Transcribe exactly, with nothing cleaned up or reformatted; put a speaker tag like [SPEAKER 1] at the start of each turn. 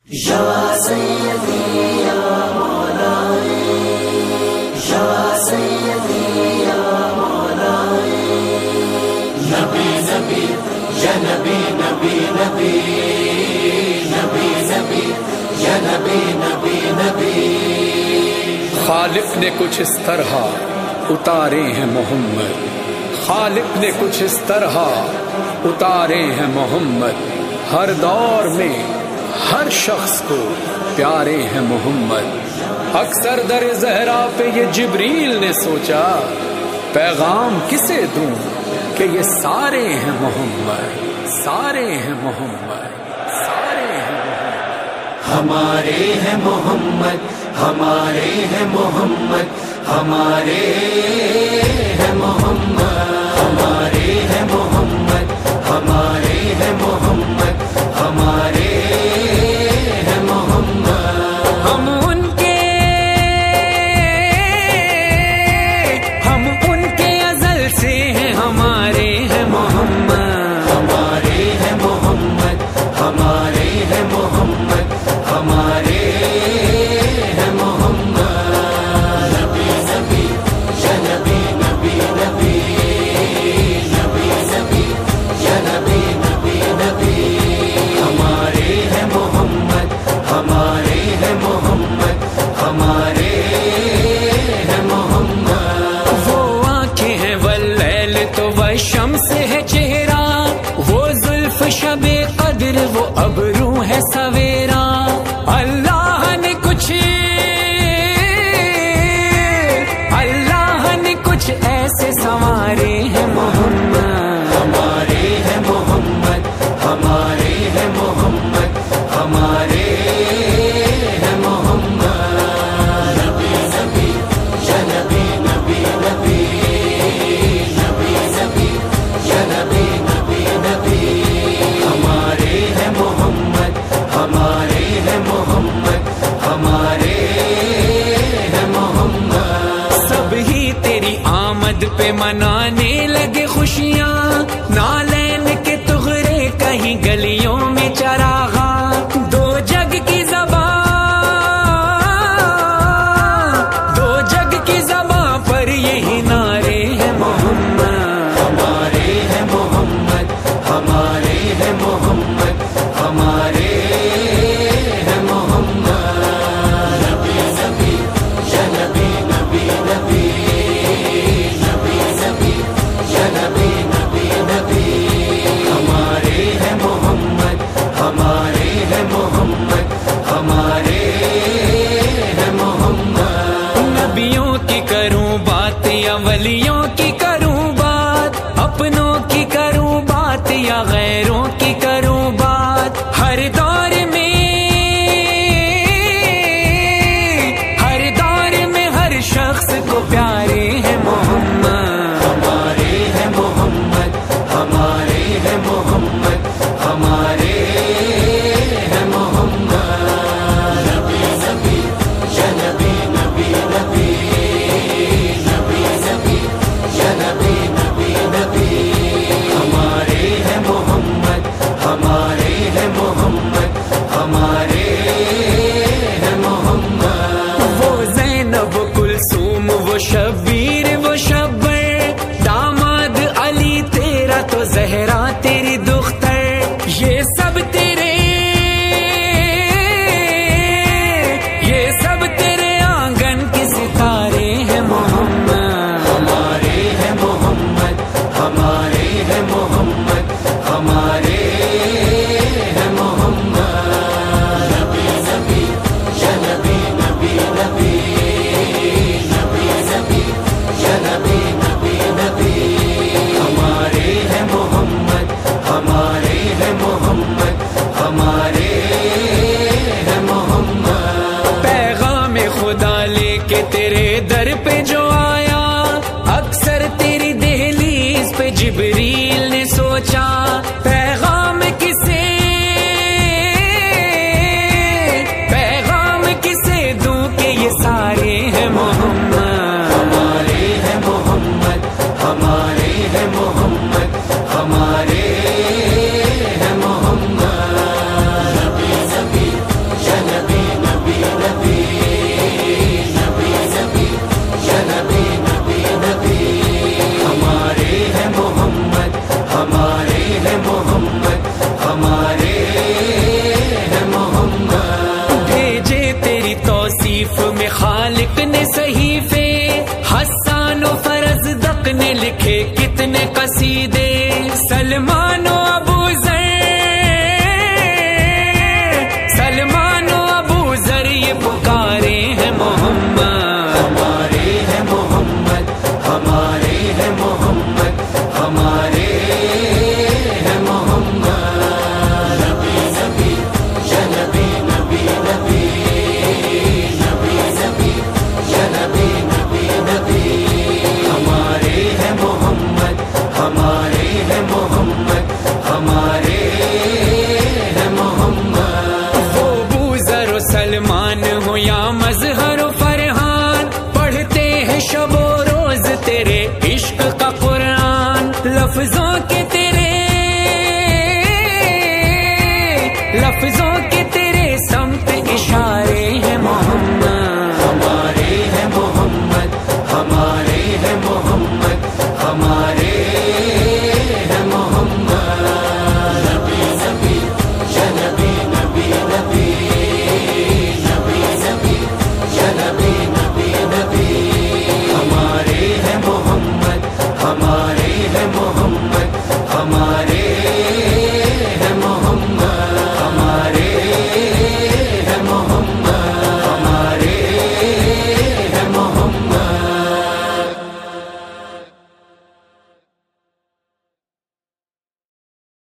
[SPEAKER 1] یا سیدی یا مولائی، یا سیدی یا مولائی، نبی نبی یا نبی نبی نبی، نبی نبی یا نبی نبی نبی۔
[SPEAKER 2] خالق نے کچھ اس طرح اتارے ہیں محمد، خالق نے کچھ اس طرح اتارے ہیں محمد، ہر دور میں ہر شخص کو پیارے ہیں محمد۔ اکثر در زہرا پہ یہ جبریل نے سوچا، پیغام کسے دوں کہ یہ سارے ہیں محمد، سارے ہیں محمد، سارے ہیں محمد۔
[SPEAKER 1] ہمارے ہیں محمد، ہمارے ہیں محمد، ہمارے ہیں محمد، ہمارے ہیں محمد، ہمارے ہیں محمد، ہمارے ہیں محمد۔
[SPEAKER 3] ہم ان کے ہم ان کے ازل سے ہیں، ہمارے ہیں محمد،
[SPEAKER 1] ہمارے ہیں محمد، ہمارے ہیں محمد، ہمارے ہیں محمد۔ نبی نبی یا نبی نبی نبی، نبی نبی یا نبی نبی نبی، ہمارے ہیں محمد، ہمارے ہیں محمد، ہمارے ہیں محمد۔
[SPEAKER 3] وہ آنکھیں ہیں واللیل تو والشمس ہے چہرہ، وہ زلف شب قدر وہ ابرو ہے سویرا۔ اللہ نے کچھ اللہ نے کچھ ایسے سنوارے ہیں محمد،
[SPEAKER 1] ہمارے ہیں محمد، ہمارے ہیں محمد، ہمارے ہیں محمد۔ نبی نبی یا نبی نبی نبی، نبی نبی یا نبی نبی نبی، ہمارے ہیں محمد، ہمارے ہیں محمد، ہمارے ہیں محمد۔
[SPEAKER 3] سب ہی تیری آمد پہ منانے لگے خوشیاں، نالین کے تغرے کہیں گلیوں میں چراغاں، دو جگ کی زبان دو جگ کی زبان پر یہی نعرے ہیں محمد،
[SPEAKER 1] ہمارے ہیں محمد، ہمارے ہیں محمد، ہمارے ہیں محمد۔ نبی نبی یا نبی نبی نبی، نبی نبی یا نبی نبی نبی، ہمارے ہیں محمد، ہمارے ہیں محمد، ہمارے ہیں محمد۔
[SPEAKER 3] نبیوں کی کروں بات یا ولیوں کی کروں بات، اپنوں کی کروں بات یا غیروں کی کروں بات، ہر دور میں ہر دور میں ہر شخص کو پیارے ہیں محمد،
[SPEAKER 1] ہمارے ہیں محمد، ہمارے ہیں محمد، ہمارے ہیں محمد۔ نبی نبی یا نبی نبی نبی، نبی نبی یا نبی نبی نبی، ہمارے ہیں محمد، ہمارے ہیں محمد، ہمارے ہیں محمد۔
[SPEAKER 3] وہ زینب وہ کلثوم وہ شبیر وہ شبر، داماد علی تیرا تو زہرا تیری دختر، یہ سب تیرے یہ سب تیرے آنگن کے ستارے ہیں محمد،
[SPEAKER 1] ہمارے ہیں محمد، ہمارے ہیں محمد، ہمارے ہیں محمد۔ نبی نبی یا نبی نبی نبی، نبی نبی یا نبی نبی نبی، ہمارے ہیں محمد، ہمارے ہیں محمد، ہمارے ہیں محمد۔
[SPEAKER 3] پیغام خدا لے کے تیرے در پہ جو آیا، اکثر تیری دہلیز پہ جبریل نے سوچا، پیغام کسے پیغام کسے دوں کہ یہ سارے ہیں محمد،
[SPEAKER 1] ہمارے ہیں محمد، ہمارے ہیں محمد، ہمارے ہیں محمد۔
[SPEAKER 3] صحیف میں خالق نے صحیفے، حسان و فرزدق نے لکھے کتنے قصیدے،